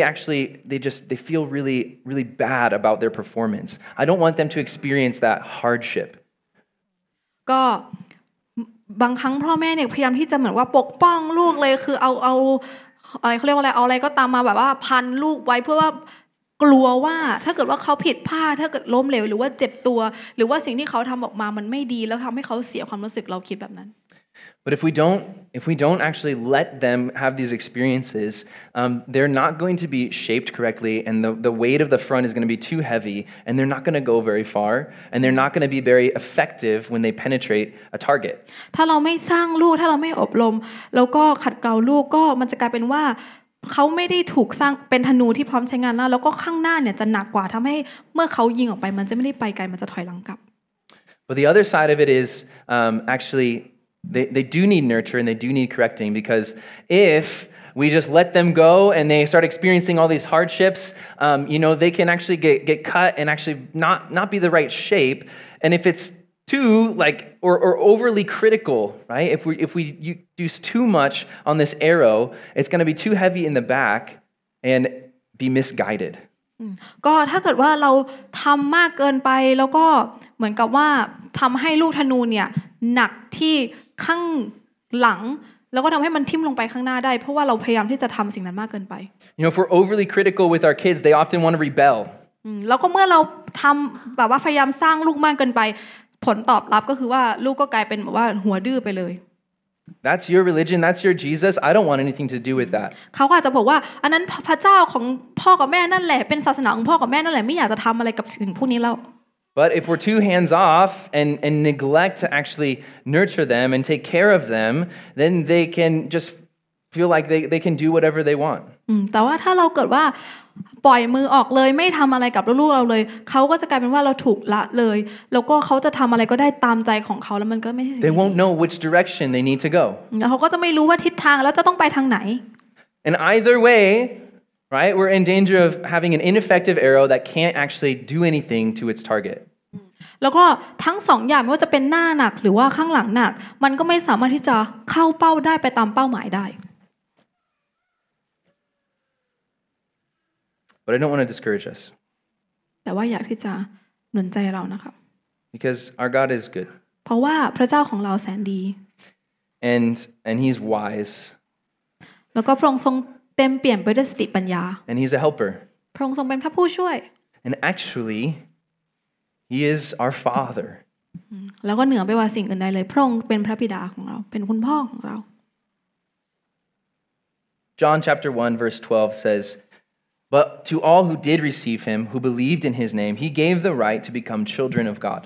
they feel really, really bad about their performance? I don't want them to experience that hardship. ก็บางครั้งพ่อแม่เนี่ยพยายามที่จะเหมือนว่าปกป้องลูกเลยคือเอาอะไรเขาเรียกว่าอะไรเอาอะไรก็ตามมาแบบว่าพันลูกไว้เพื่อว่ากลัวว่าถ้าเกิดว่าเขาผิดพลาดถ้าเกิดล้มเหลวหรือว่าเจ็บตัวหรือว่าสิ่งที่เขาทำออกมามันไม่ดีแล้วทำให้เขาเสียความรู้สึกเราคิดแบบนั้น But if we don't actually let them have these experiences, they're not going to be shaped correctly, and the weight of the front is going to be too heavy, and they're not going to go very far, and they're not going to be very effective when they penetrate a target. ถ้าเราไม่สร้างลูกถ้าเราไม่อบรมแล้วก็ขัดเกลาลูกก็มันจะกลายเป็นว่าเขาไม่ได้ถูกสร้างเป็นธนูที่พร้อมใช้งานแล้วก็ข้างหน้าเนี่ยจะหนักกว่าทำให้เมื่อเขายิงออกไปมันจะไม่ได้ไปไกลมันจะถอยหลังกลับ But the other side of it is actually they do need nurture and they do need correcting, because if we just let them go and they start experiencing all these hardships, they can actually get cut and actually not be the right shape. And if it's too or overly critical, right? If we use too much on this arrow, it's going to be too heavy in the back and be misguided. ก็ถ้าเกิดว่าเราทำมากเกินไปแล้วก็เหมือนกับว่าทำให้ลูกธนูเนี่ยหนักที่ข้างหลังแล้วก็ทำให้มันทิ่มลงไปข้างหน้าได้เพราะว่าเราพยายามที่จะทำสิ่งนั้นมากเกินไป If we're overly critical with our kids, they often want to rebel. แล้วก็เมื่อเราทำแบบว่าพยายามสร้างลูกมากเกินไปผลตอบรับก็คือว่าลูกก็กลายเป็นแบบว่าหัวดื้อไปเลย That's your religion, that's your Jesus. I don't want anything to do with that. เขาอาจจะบอกว่าอันนั้นพระเจ้าของพ่อกับแม่นั่นแหละเป็นศาสนาของพ่อกับแม่นั่นแหละไม่อยากจะทำอะไรกับสิ่งพวกนี้แล้ว But if we're too hands off and neglect to actually nurture them and take care of them, then they can just feel like they can do whatever they want. แต่ว่าถ้าเราเกิดว่าปล่อยมือออกเลยไม่ทำอะไรกับลูกเราเลยเขาก็จะกลายเป็นว่าเราถูกละเลยแล้วก็เขาจะทำอะไรก็ได้ตามใจของเขาแล้วมันก็ไม่ใช่สิ่ง They won't know which direction they need to go. แล้วเขาก็จะไม่รู้ว่าทิศทางแล้วจะต้องไปทางไหน And either way, right, we're in danger of having an ineffective arrow that can't actually do anything to its target. แล้วก็ทั้งสองอย่างไม่ว่าจะเป็นหน้าหนักหรือว่าข้างหลังหนักมันก็ไม่สามารถที่จะเข้าเป้าได้ไปตามเป้าหมายได้ But I don't want to discourage us. แต่ว่าอยากที่จะหนุนใจเรานะครับ Because our God is good. เพราะว่าพระเจ้าของเราแสนดี And he's wise. แล้วก็พระองค์ทรงเต็มเปี่ยมไปด้วยสติปัญญา And he's a helper. พระองค์ทรงเป็นพระผู้ช่วย And actually, he is our Father. แล้วก็เหนือไปกว่าสิ่งอื่นใดเลยพระองค์เป็นพระบิดาของเราเป็นคุณพ่อของเรา John chapter 1 verse 12 says, "But to all who did receive him, who believed in his name, he gave the right to become children of God."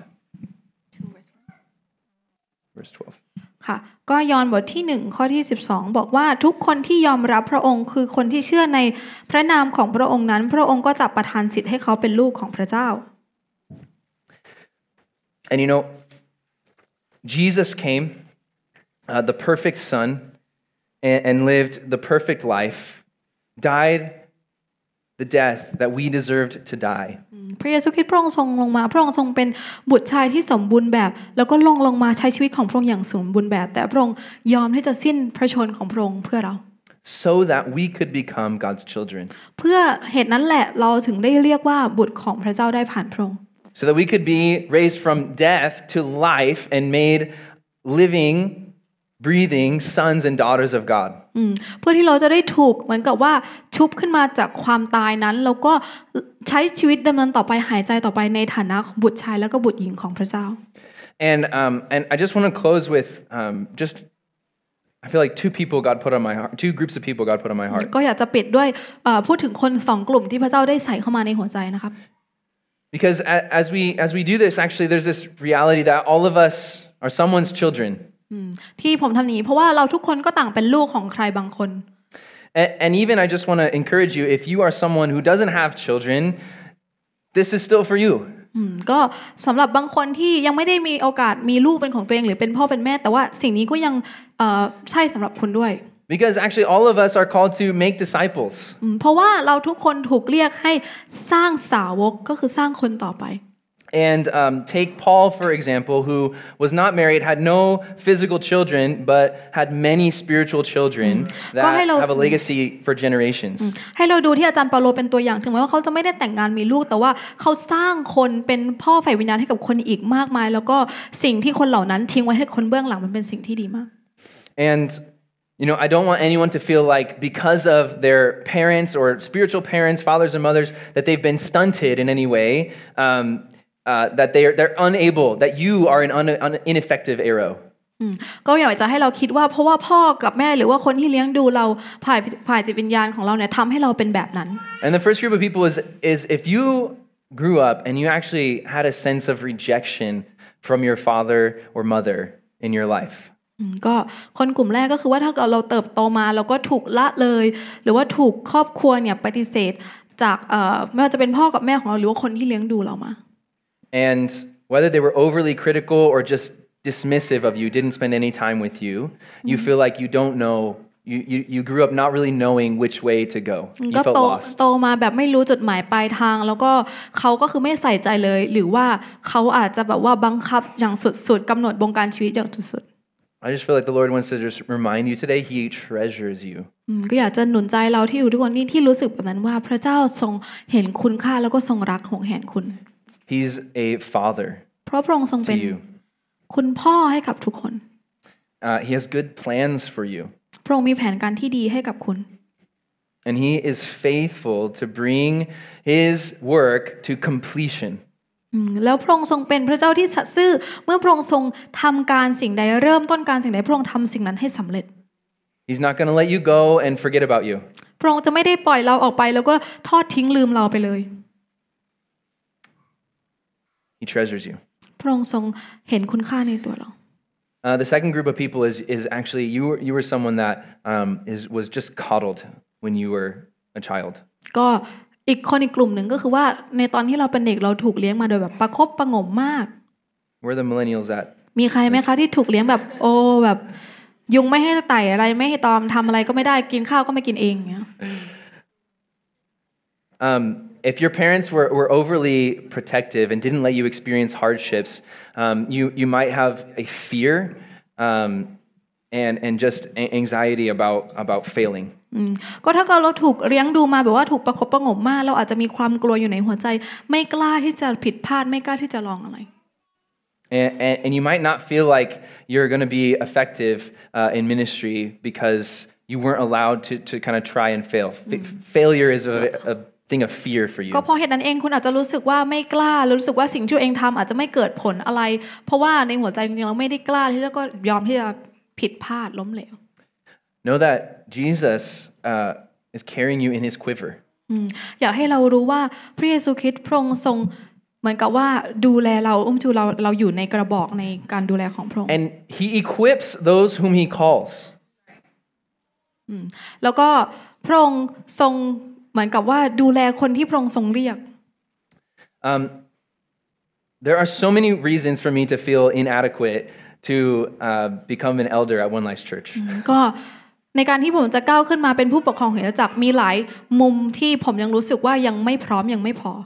Verse 12. ค่ะก็ยอห์นบทที่1ข้อที่12บอกว่าทุกคนที่ยอมรับพระองค์คือคนที่เชื่อในพระนามของพระองค์นั้นพระองค์ก็จะประทานสิทธิ์ให้เขาเป็นลูกของพระเจ้า And Jesus came, the perfect Son, and lived the perfect life, died the death that we deserved to die. พระเยซูคริสต์พระองค์ทรงลงมาพระองค์ทรงเป็นบุตรชายที่สมบูรณ์แบบแล้วก็ลงมาใช้ชีวิตของพระองค์อย่างสมบูรณ์แบบแต่พระองค์ยอมที่จะสิ้นพระชนของพระองค์เพื่อเรา So that we could become God's children. เพื่อเหตุนั้นแหละเราถึงได้เรียกว่าบุตรของพระเจ้าได้ผ่านพระองค์ So that we could be raised from death to life and made living, breathing sons and daughters of God. เพื่อที่เราจะได้ถูกเหมือนกับว่าชุบขึ้นมาจากความตายนั้นแล้วก็ใช้ชีวิตดำเนินต่อไปหายใจต่อไปในฐานะบุตรชายแล้วก็บุตรหญิงของพระเจ้า And I just want to close with I feel like two groups of people God put on my heart. ก็อยากจะปิดด้วยพูดถึงคนสองกลุ่มที่พระเจ้าได้ใส่เข้ามาในหัวใจนะครับ Because as we do this, actually, there's this reality that all of us are someone's children. ที่ผมทำนี้เพราะว่าเราทุกคนก็ต่างเป็นลูกของใครบางคน And even I just want to encourage you, if you are someone who doesn't have children, this is still for you. ก็สำหรับบางคนที่ยังไม่ได้มีโอกาสมีลูกเป็นของตัวเองหรือเป็นพ่อเป็นแม่แต่ว่าสิ่งนี้ก็ยังใช่สำหรับคุณด้วย Because actually all of us are called to make disciples. เพราะว่าเราทุกคนถูกเรียกให้สร้างสาวกก็คือสร้างคนต่อไป And take Paul, for example, who was not married, had no physical children, but had many spiritual children that have a legacy for generations. ให้เราดูที่อาจารย์เปาโลเป็นตัวอย่างถึงแม้ว่าเขาจะไม่ได้แต่งงานมีลูกแต่ว่าเขาสร้างคนเป็นพ่อฝ่ายวิญญาณให้กับคนอีกมากมายแล้วก็สิ่งที่คนเหล่านั้นทิ้งไว้ให้คนเบื้องหลังมันเป็นสิ่งที่ดีมาก And I don't want anyone to feel like because of their parents or spiritual parents, fathers and mothers, that they've been stunted in any way, that they're unable, that you are an ineffective arrow. ก็อยากจะให้เราคิดว่าเพราะว่าพ่อกับแม่หรือว่าคนที่เลี้ยงดูเราฝ่ายจิตวิญญาณของเราเนี่ยทำให้เราเป็นแบบนั้น And the first group of people is if you grew up and you actually had a sense of rejection from your father or mother in your life. ก็คนกลุ่มแรกก็คือว่าถ้าเราเติบโตมาเราก็ถูกละเลยหรือว่าถูกครอบครัวเนี่ยปฏิเสธจากไม่ว่าจะเป็นพ่อกับแม่ของเราหรือว่าคนที่เลี้ยงดูเรามา And whether they were overly critical or just dismissive of you, didn't spend any time with you, you feel like you don't know, you grew up not really knowing which way to go. You felt lost. โตมาแบบไม่รู้จุดหมายปลายทางแล้วก็เขาก็คือไม่ใส่ใจเลยหรือว่าเขาอาจจะแบบว่าบังคับอย่างสุดๆกำหนดบงการชีวิตอย่างสุด I just feel like the Lord wants to just remind you today, He treasures you. ก็อยากจะหนุนใจเราที่อยู่ทุกวันนี้ที่รู้สึกแบบนั้นว่าพระเจ้าทรงเห็นคุณค่าแล้วก็ทรงรักหวงแหนคุณ He's a father เพราะพระองค์ทรงเป็นคุณพ่อให้กับทุกคน He has good plans for you. พระองค์มีแผนการที่ดีให้กับคุณ And He is faithful to bring His work to completion. แล้วพระองค์ทรงเป็นพระเจ้าที่สัตย์ซื่อเมื่อพระองค์ทรงทำการสิ่งใดเริ่มต้นการสิ่งใดพระองค์ทำสิ่งนั้นให้สำเร็จ He's not going to let you go and forget about you. พระองค์จะไม่ได้ปล่อยเราออกไปแล้วก็ทอดทิ้งลืมเราไปเลย He treasures you. พระองค์ทรงเห็นคุณค่าในตัวเรา The second group of people is actually you were someone that was just coddled when you were a child. ก็อีกกลุ่มหนึ่งก็คือว่าในตอนที่เราเป็นเด็กเราถูกเลี้ยงมาโดยแบบประคบประหงมมาก Where are the millennials at? มีใครไหมคะที่ถูกเลี้ยงแบบโอ้แบบยุงไม่ให้ไต่อะไรไม่ให้ตอมทำอะไรก็ไม่ได้กินข้าวก็ไม่กินเองอย่างเงี้ย If your parents were overly protective and didn't let you experience hardships, you might have a fear and just anxiety about failing. ก็ถ้าเราถูกเลี้ยงดูมาแบบว่าถูกประคบประหงมมากเราอาจจะมีความกลัวอยู่ในหัวใจไม่กล้าที่จะผิดพลาดไม่กล้าที่จะลองอะไร And you might not feel like you're going to be effective in ministry because you weren't allowed to kind of try and fail. Failure is a thing of fear for you. ก็เพราะเหตุนั้นเองคุณอาจจะรู้สึกว่าไม่กล้ารู้สึกว่าสิ่งที่ตัวเองทำอาจจะไม่เกิดผลอะไรเพราะว่าในหัวใจจริงๆเราไม่ได้กล้าที่จะก็ยอมที่จะผิดพลาดล้มเหลว Know that Jesus is carrying you in His quiver. อยากให้เรารู้ว่าพระเยซูคริสต์พระองค์ทรงเหมือนกับว่าดูแลเราอุ้มชูเราอยู่ในกระบอกในการดูแลของพระองค์ And He equips those whom He calls. แล้วก็พระองค์ทรงเหมือนกับว่าดูแลคนที่พระองค์ทรงเรียก There are so many reasons for me to feel inadequate to become an elder at One Life Church. ก็ในการที่ผมจะก้าวขึ้นมาเป็นผู้ปกครองของคริสตจักรมีหลายมุมที่ผมยังรู้สึกว่ายังไม่พร้อมยังไม่พอ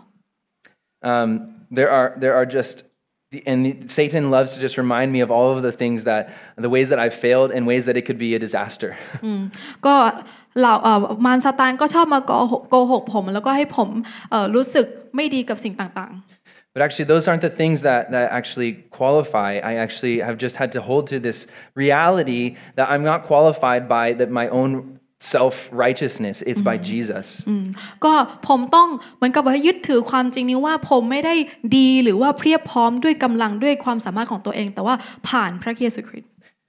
There are just and Satan loves to just remind me of all of the things the ways that I've failed and ways that it could be a disaster. ก็เรามารซาตานก็ชอบมาโกหกผมแล้วก็ให้ผมรู้สึกไม่ดีกับสิ่งต่างๆ But actually, those aren't the things that actually qualify. I actually have just had to hold to this reality that I'm not qualified by my own self-righteousness. It's by Jesus. ก็ผมต้องเหมือนกับว่ายึดถือความจริงนี้ว่าผมไม่ได้ดีหรือว่าเพียบพร้อมด้วยกำลังด้วยความสามารถของตัวเองแต่ว่าผ่านพระเยซูคริสต์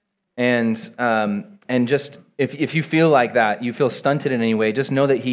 And just if you feel like that, you feel stunted in any way, just know that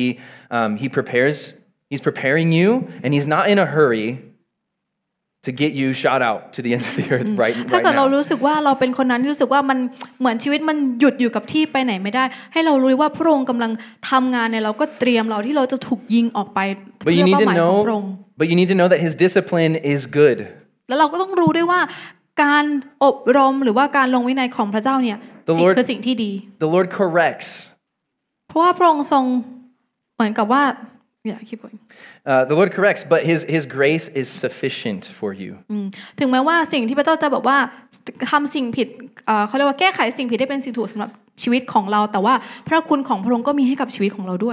He's preparing you, and He's not in a hurry to get you shot out to the ends of the earth right now. ถ้าเกิดเรารู้สึกว่าเราเป็นคนนั้นที่รู้สึกว่ามันเหมือนชีวิตมันหยุดอยู่กับที่ไปไหนไม่ได้ให้เรารู้ว่าพระองค์กำลังทำงานในเราก็เตรียมเราที่เราจะถูกยิงออกไปเพื่อเป้าหมายของพระองค์ But you need to know that His discipline is good. แล้วเราก็ต้องรู้ด้วยว่าการอบรมหรือว่าการลงวินัยของพระเจ้าเนี่ยคือสิ่งที่ดี The Lord corrects. เพราะว่าพระองค์ทรงเหมือนกับว่า Yeah, keep going. The Lord corrects, but His grace is sufficient for you. ถึงแม้ว่าสิ่งที่พระเจ้าจะบอกว่าทำสิ่งผิดเขาเรียกว่าแก้ไขสิ่งผิดได้เป็นสิ่งถูกสำหรับชีวิตของเราแต่ว่าพระคุณของพระองค์ก็มีให้กับชีวิตของเราด้วย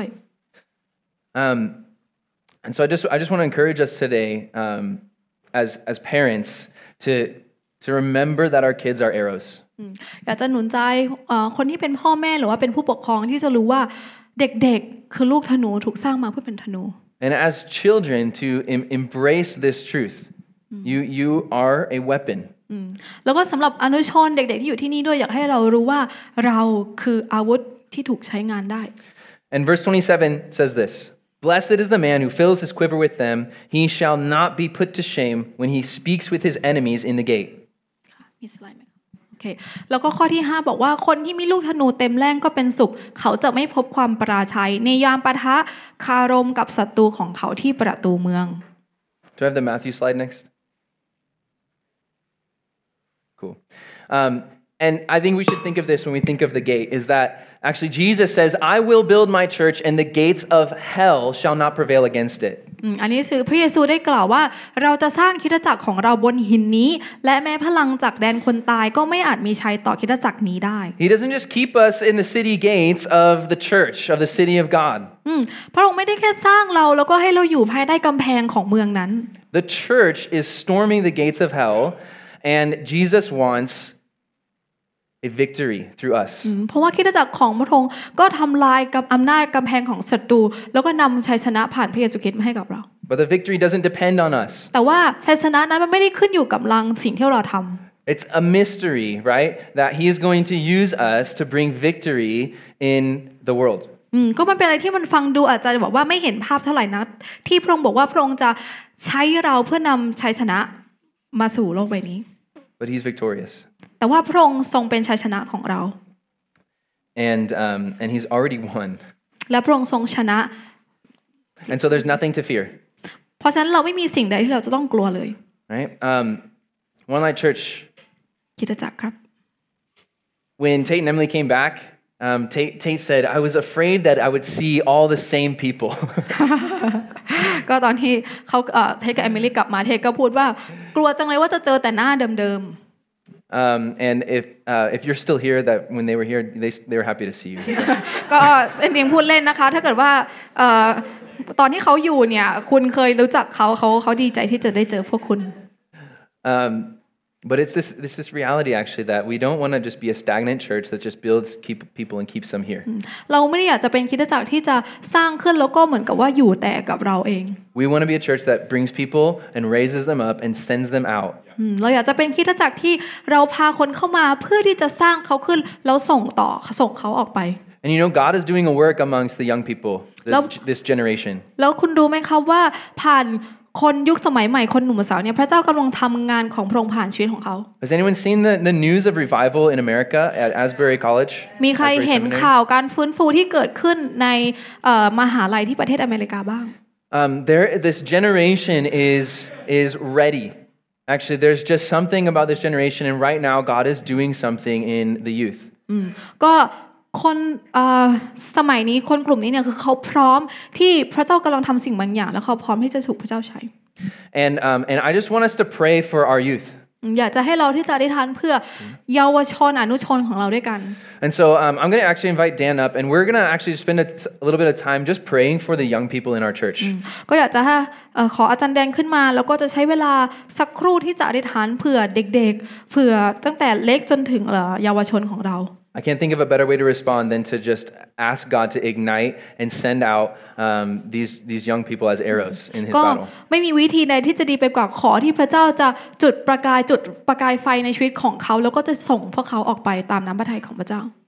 And so I just want to encourage us today, as parents, to remember that our kids are arrows. อยากจะหนุนใจคนที่เป็นพ่อแม่หรือว่าเป็นผู้ปกครองที่จะรู้ว่าเด็กๆคือลูกธนูถูกสร้างมาเพื่อเป็นธนู And as children, to embrace this truth, you are a weapon. แล้วก็สำหรับอนุชนเด็กๆที่อยู่ที่นี่ด้วยอยากให้เรารู้ว่าเราคืออาวุธที่ถูกใช้งานได้ And verse 27 says this: Blessed is the man who fills his quiver with them. He shall not be put to shame when he speaks with his enemies in the gate. มีสไลด์ไหมโอเคแล้วก็ข้อที่5บอกว่าคนที่มีลูกธนูเต็มแรงก็เป็นสุขเขาจะไม่พบความปราชัยในยามปะทะคารมกับศัตรูของเขาที่ประตูเมือง Do I have the Matthew slide next? Cool. And I think we should think of this when we think of the gate, is that actually Jesus says, I will build my church and the gates of hell shall not prevail against it. อันนี้คือพระเยซูได้กล่าวว่าเราจะสร้างคริสตจักรของเราบนหินนี้และแม้พลังจากแดนคนตายก็ไม่อาจมีชัยต่อคริสตจักรนี้ได้ He doesn't just keep us in the city gates of the church, of the city of God. พระองค์ไม่ได้แค่สร้างเราแล้วก็ให้เราอยู่ภายใต้กำแพงของเมืองนั้น The church is storming the gates of hell, and Jesus wants a victory through us. เพราะว่าคริสตจักรของพระองค์ก็ทำลายกับอำนาจกำแพงของศัตรูแล้วก็นำชัยชนะผ่านพระเยซูคริสต์มาให้กับเรา But the victory doesn't depend on us. แต่ว่าชัยชนะนั้นมันไม่ได้ขึ้นอยู่กับสิ่งที่เราทำ It's a mystery, right? That He is going to use us to bring victory in the world. ก็มันเป็นอะไรที่มันฟังดูอาจจะบอกว่าไม่เห็นภาพเท่าไหร่นักที่พระองค์บอกว่าพระองค์จะใช้เราเพื่อนำชัยชนะมาสู่โลกใบนี้ But He's victorious. แต่ว่าพระองค์ทรงเป็นชัยชนะของเรา And He's already won. และพระองค์ทรงชนะ And so there's nothing to fear. เพราะฉะนั้นเราไม่มีสิ่งใดที่เราจะต้องกลัวเลย Right? One Light Church. คริสตจักรครับ When Tate and Emily came back, Tate said, I was afraid that I would see all the same people. ก็ตอนที่เขาเทคกับเอมิลี่กลับมาเทคก็พูดว่ากลัวจังเลยว่าจะเจอแต่หน้าเดิม And if you're still here, that when they were here, they were happy to see you. ก็เป็นเพียงพูดเล่นนะคะถ้าเกิดว่าตอนที่เขาอยู่เนี่ยคุณเคยรู้จักเขาดีใจที่จะได้เจอพวกคุณ But it's this reality actually that we don't want to just be a stagnant church that just keep people and keeps them here. เราไม่ได้อยากจะเป็นคริสตจักรที่จะสร้างขึ้นแล้วก็เหมือนกับว่าอยู่แต่กับเราเอง We want to be a church that brings people and raises them up and sends them out. เราอยากจะเป็นคริสตจักรที่เราพาคนเข้ามาเพื่อที่จะสร้างเขาขึ้นแล้วส่งเขาออกไป And you know, God is doing a work amongst the young people, this generation. แล้วคุณรู้ไหมครับว่าผ่านคนยุคสมัยใหม่คนหนุ่มสาวเนี่ยพระเจ้ากำลังทำงานของพระองค์ผ่านชีวิตของเขา Has anyone seen the news of revival in America at Asbury College? มีใครเห็นข่าวการฟื้นฟูที่เกิดขึ้นในมหาลัยที่ประเทศอเมริกาบ้าง This generation is ready. Actually, there's just something about this generation, and right now God is doing something in the youth. ก็คนสมัยนี้คนกลุ่มนี้เนี่ยคือเขาพร้อมที่พระเจ้ากำลังทำสิ่งบางอย่างแล้วเขาพร้อมที่จะถูกพระเจ้าใช้ And I just want us to pray for our youth. อยากจะให้เราที่จะอธิษฐานเพื่อเยาวชนอนุชนของเราด้วยกัน And so I'm going to actually invite Dan up, and we're going to actually spend a little bit of time just praying for the young people in our church. ก็อยากจะขออาจารย์แดงขึ้นมาแล้วก็จะใช้เวลาสักครู่ที่จะอธิษฐานเผื่อเด็กๆเผื่อตั้งแต่เล็กจนถึงเยาวชนของเรา I can't think of a better way to respond than to just ask God to ignite and send out these young people as arrows in His battle. ก็ไม่มีวิธีใดที่จะดีไปกว่าขอที่พระเจ้าจะจุดประกายไฟในชีวิตของเขาแล้วก็จะส่งพวกเขาออกไปตามน้ำพระทัยของพระเจ้า